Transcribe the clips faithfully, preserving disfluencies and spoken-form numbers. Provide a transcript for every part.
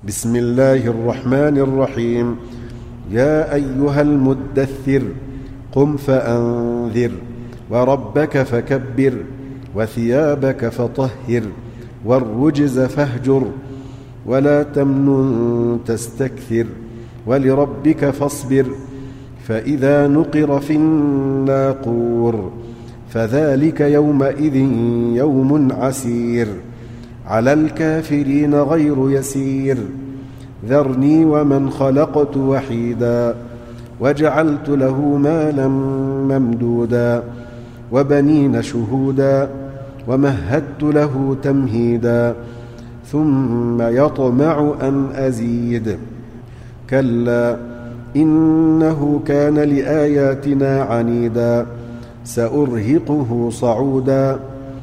بسم الله الرحمن الرحيم. يا أيها المدثر قم فأنذر وربك فكبر وثيابك فطهر والرجز فاهجر ولا تمنن تستكثر ولربك فاصبر فإذا نقر في الناقور فذلك يومئذ يوم عسير على الكافرين غير يسير ذرني ومن خلقت وحيدا وجعلت له مالا ممدودا وبنين شهودا ومهدت له تمهيدا ثم يطمع أن أزيد كلا إنه كان لآياتنا عنيدا سأرهقه صعودا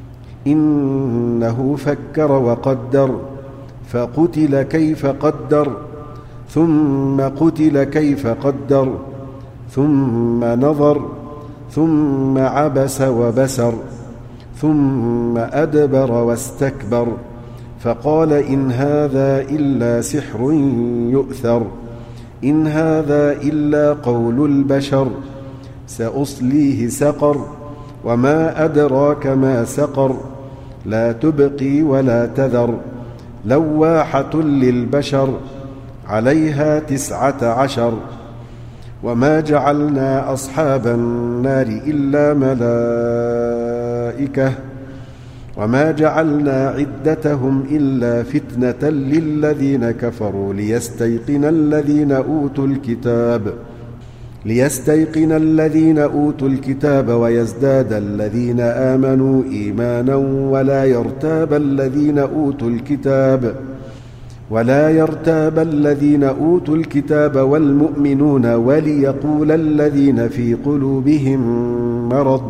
إنه فكر وقدر فقتل كيف قدر ثم قتل كيف قدر ثم نظر ثم عبس وبسر ثم أدبر واستكبر فقال إن هذا إلا سحر يؤثر إن هذا إلا قول البشر سأصليه سقر وما أدراك ما سقر لا تبقي ولا تذر لواحة للبشر عليها تسعة عشر وما جعلنا أصحاب النار إلا ملائكة وما جعلنا عدتهم إلا فتنة للذين كفروا ليستيقن الذين أوتوا الكتاب ليستيقن الذين أوتوا الكتاب ويزداد الذين آمنوا إيمانا ولا يرتاب الذين أوتوا الكتاب ولا يرتاب الذين أوتوا الكتاب والمؤمنون وليقول الذين في قلوبهم مرض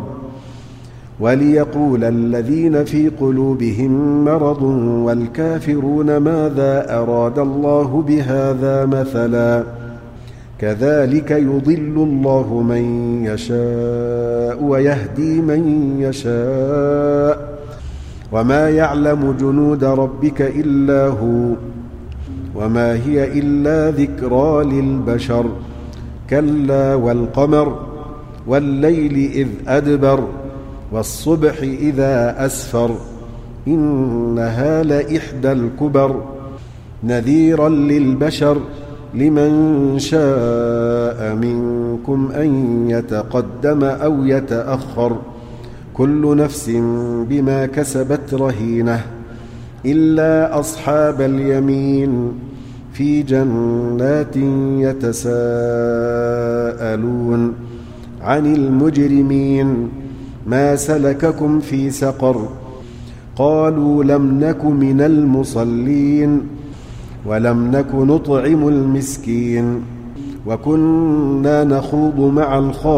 وليقول الذين في قلوبهم مرض والكافرون ماذا أراد الله بهذا مثلا كذلك يضل الله من يشاء ويهدي من يشاء وما يعلم جنود ربك إلا هو وما هي إلا ذكرى للبشر كلا والقمر والليل إذ أدبر والصبح إذا أسفر إنها لإحدى الكبر نذيرا للبشر لمن شاء منكم أن يتقدم أو يتأخر كل نفس بما كسبت رهينة إلا أصحاب اليمين في جنات يتساءلون عن المجرمين ما سلككم في سقر قالوا لم نك من المصلين ولم نك نطعم المسكين وكنا نخوض مع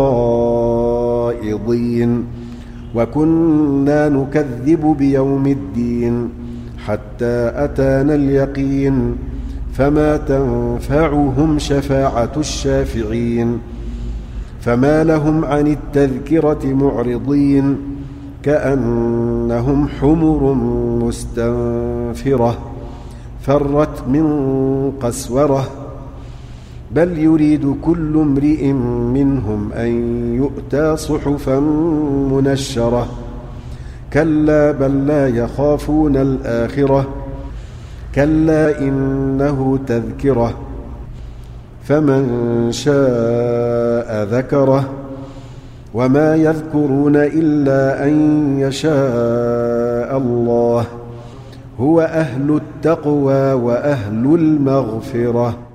الخائضين وكنا نكذب بيوم الدين حتى أتانا اليقين فما تنفعهم شفاعة الشافعين فما لهم عن التذكرة معرضين كأنهم حمر مستنفرة فرت من قسورة بل يريد كل امرئ منهم أن يؤتى صحفا منشرة كلا بل لا يخافون الآخرة كلا إنه تذكرة فمن شاء ذكره وما يذكرون إلا أن يشاء الله هو أهل التقوى وأهل المغفرة.